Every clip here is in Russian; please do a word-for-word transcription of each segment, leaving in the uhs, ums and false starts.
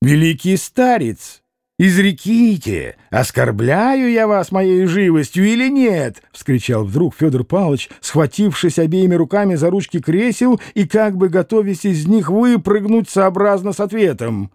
великий старец, изреките, оскорбляю я вас моей живостью или нет? — вскричал вдруг Федор Павлович, схватившись обеими руками за ручки кресел и как бы готовясь из них выпрыгнуть сообразно с ответом.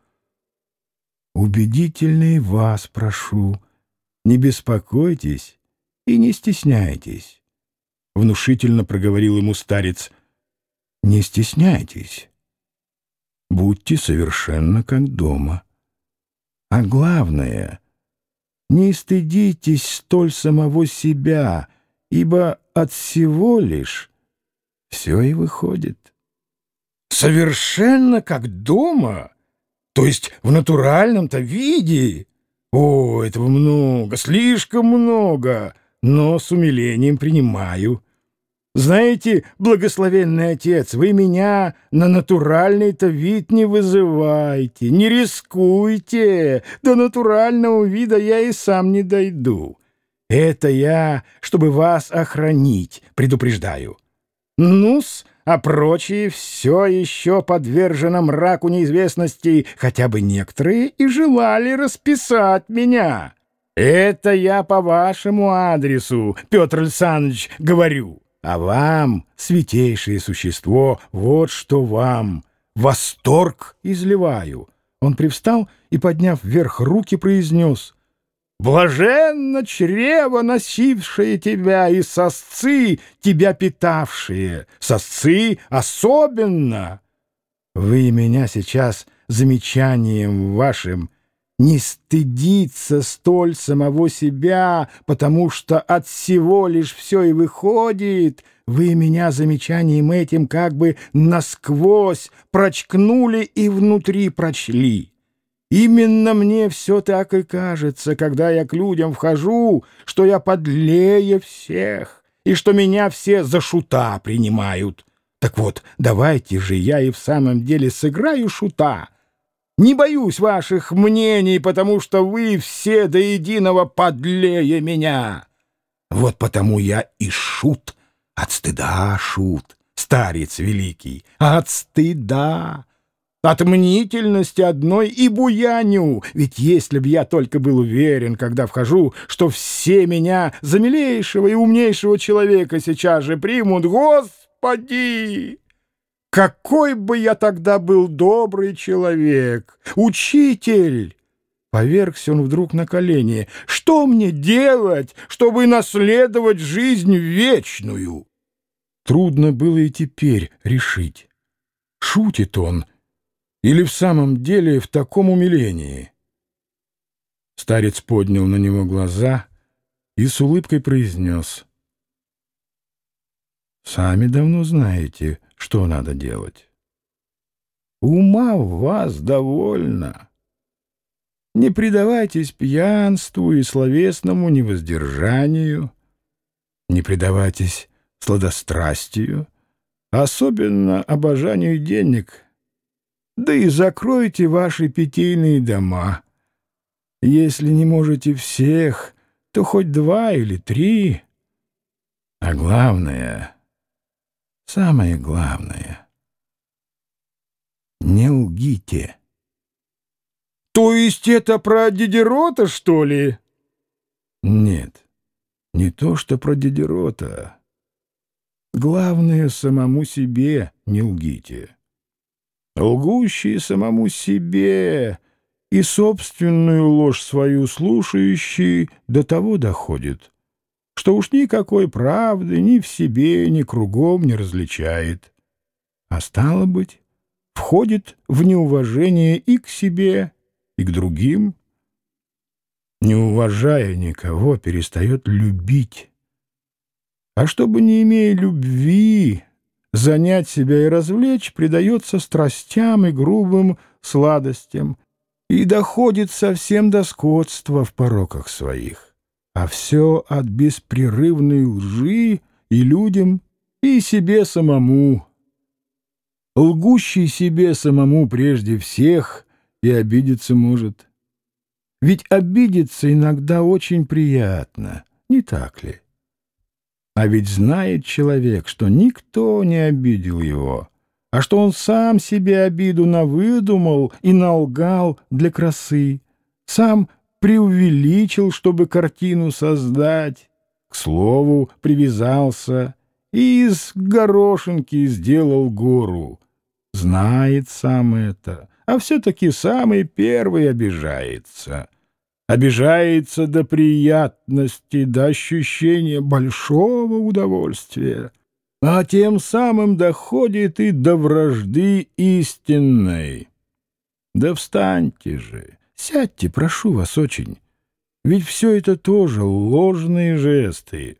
— Убедительней вас прошу, не беспокойтесь и не стесняйтесь, — внушительно проговорил ему старец. — Не стесняйтесь. Будьте совершенно как дома. А главное, не стыдитесь столь самого себя, ибо от всего лишь все и выходит. Совершенно как дома? То есть в натуральном-то виде? О, этого много, слишком много, но с умилением принимаю. Знаете, благословенный отец, вы меня на натуральный-то вид не вызывайте, не рискуйте, до натурального вида я и сам не дойду. Это я, чтобы вас охранить, предупреждаю. Ну-с, а прочие все еще подвержено мраку неизвестности, хотя бы некоторые и желали расписать меня. Это я по вашему адресу, Петр Александрович, говорю. А вам, святейшее существо, вот что вам, восторг изливаю. Он привстал и, подняв вверх руки, произнес: «Блаженно чрево, носившее тебя, и сосцы, тебя питавшие, сосцы особенно». Вы меня сейчас замечанием вашим не стыдиться столь самого себя, потому что от всего лишь все и выходит. Вы меня замечанием этим как бы насквозь прочкнули и внутри прочли. Именно мне все так и кажется, когда я к людям вхожу, что я подлее всех, и что меня все за шута принимают. Так вот, давайте же я и в самом деле сыграю шута. Не боюсь ваших мнений, потому что вы все до единого подлее меня. Вот потому я и шут, от стыда шут, старец великий, от стыда, от мнительности одной и буяню. Ведь если б я только был уверен, когда вхожу, что все меня за милейшего и умнейшего человека сейчас же примут, Господи! Какой бы я тогда был добрый человек! Учитель!» Повергся он вдруг на колени. «Что мне делать, чтобы наследовать жизнь вечную?» Трудно было и теперь решить, шутит он или в самом деле в таком умилении. Старец поднял на него глаза и с улыбкой произнес: «Сами давно знаете, что надо делать. Ума в вас довольно. Не предавайтесь пьянству и словесному невоздержанию, не предавайтесь сладострастию, особенно обожанию денег, да и закройте ваши питейные дома. Если не можете всех, то хоть два или три. А главное, самое главное — не лгите». «То есть это про Дидерота, что ли?» «Нет, не то что про Дидерота. Главное, самому себе не лгите. Лгущий самому себе и собственную ложь свою слушающий до того доходит, что уж никакой правды ни в себе, ни кругом не различает. А стало быть, входит в неуважение и к себе, и к другим. Не уважая никого, перестает любить. А чтобы, не имея любви, занять себя и развлечь, предается страстям и грубым сладостям и доходит совсем до скотства в пороках своих. А все от беспрерывной лжи и людям, и себе самому. Лгущий себе самому прежде всех и обидеться может. Ведь обидеться иногда очень приятно, не так ли? А ведь знает человек, что никто не обидел его, а что он сам себе обиду навыдумал и налгал для красы, сам преувеличил, чтобы картину создать, к слову привязался и из горошинки сделал гору. Знает сам это, а все-таки самый первый обижается. Обижается до приятности, до ощущения большого удовольствия, а тем самым доходит и до вражды истинной. Да встаньте же, сядьте, прошу вас очень, ведь все это тоже ложные жесты.